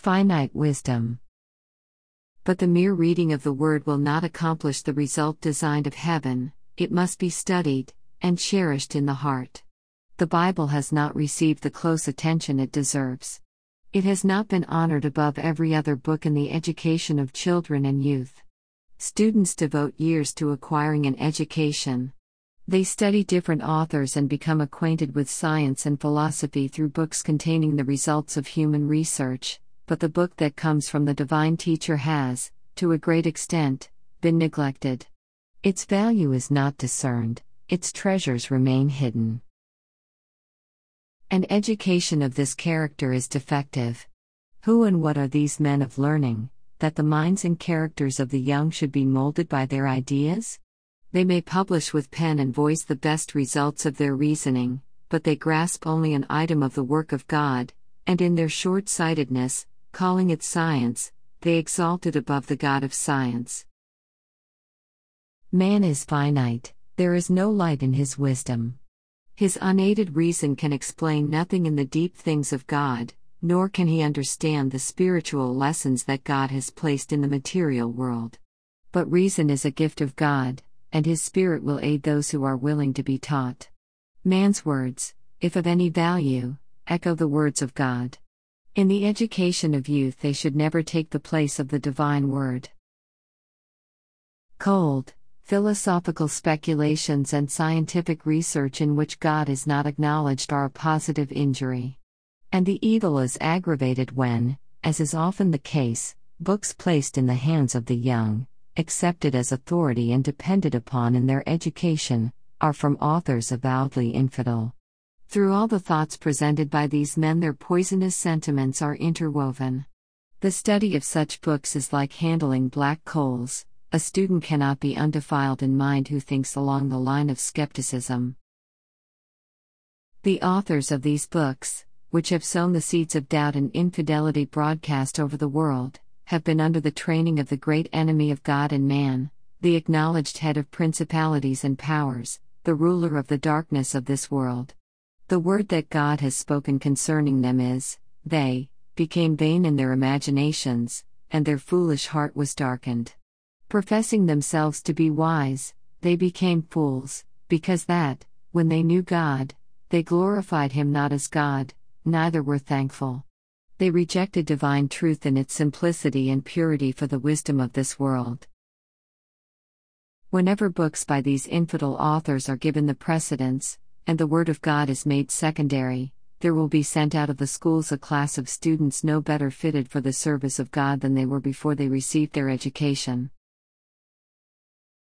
Finite wisdom. But the mere reading of the word will not accomplish the result designed of heaven. It must be studied and cherished in the heart. The Bible has not received the close attention it deserves. It has not been honored above every other book in the education of children and youth. Students devote years to acquiring an education. They study different authors and become acquainted with science and philosophy through books containing the results of human research, but the book that comes from the divine teacher has, to a great extent, been neglected. Its value is not discerned, its treasures remain hidden. An education of this character is defective. Who and what are these men of learning, that the minds and characters of the young should be molded by their ideas? They may publish with pen and voice the best results of their reasoning, but they grasp only an item of the work of God, and in their short-sightedness, calling it science, they exalt it above the God of science. Man is finite, there is no light in his wisdom. His unaided reason can explain nothing in the deep things of God, nor can he understand the spiritual lessons that God has placed in the material world. But reason is a gift of God, and His Spirit will aid those who are willing to be taught. Man's words, if of any value, echo the words of God. In the education of youth they should never take the place of the divine word. Cold, philosophical speculations and scientific research in which God is not acknowledged are a positive injury. And the evil is aggravated when, as is often the case, books placed in the hands of the young, accepted as authority and depended upon in their education, are from authors avowedly infidel. Through all the thoughts presented by these men their poisonous sentiments are interwoven. The study of such books is like handling black coals. A student cannot be undefiled in mind who thinks along the line of skepticism. The authors of these books, which have sown the seeds of doubt and infidelity broadcast over the world, have been under the training of the great enemy of God and man, the acknowledged head of principalities and powers, the ruler of the darkness of this world. The word that God has spoken concerning them is, they became vain in their imaginations, and their foolish heart was darkened. Professing themselves to be wise, they became fools, because that, when they knew God, they glorified Him not as God, neither were thankful. They rejected divine truth in its simplicity and purity for the wisdom of this world. Whenever books by these infidel authors are given the precedence, and the Word of God is made secondary, there will be sent out of the schools a class of students no better fitted for the service of God than they were before they received their education.